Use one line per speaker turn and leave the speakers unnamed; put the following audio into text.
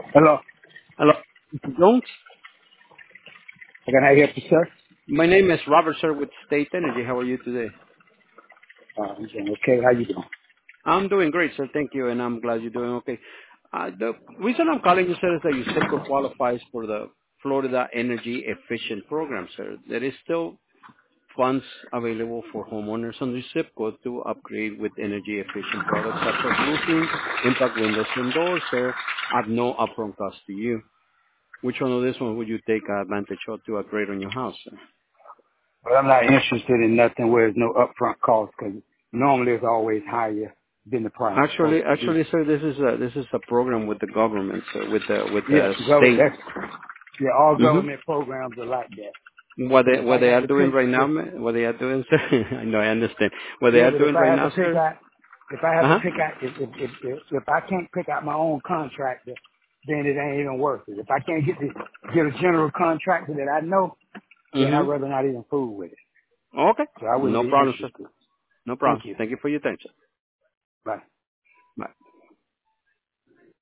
Hello.
Hello, Mr. Jones.
Can I help you, sir?
My name is Robert, sir, with State Energy. How are you today?
I'm doing okay. How you doing?
I'm doing great, sir. Thank you, and I'm glad you're doing okay. The reason I'm calling you, sir, is that your SIPCO qualifies for the Florida Energy Efficient Program, sir. There is still funds available for homeowners on the SIPCO to upgrade with energy efficient products such as roofing, impact windows and doors, sir, at no upfront cost to you. Which one of this one would you take advantage of to upgrade on your house, sir?
But I'm not interested in nothing where there's no upfront cost because normally it's always higher than the price supposed to be.
Actually, sir, this is a program with the government, sir, with
Yeah,
the state.
that's, yeah, all
hmm
government programs are like that.
What
But
they
if
what
I
they
had
are
to
doing
pick,
right now,
if,
what they are doing, sir. I know, I understand. What they
yeah,
are
but if
doing
I
right
had to
now,
pick
sir.
out, if I had
Uh
to
huh.
pick out, if I can't pick out my own contractor, then it ain't even worth it. If I can't get a general contractor that I know, then I'd
Mhm.
rather not even fool with it.
Okay.
So I wouldn't
No
be
problem, sir.
interested.
No
Thank
problem.
you.
Thank you for your time, sir.
Bye.
Bye.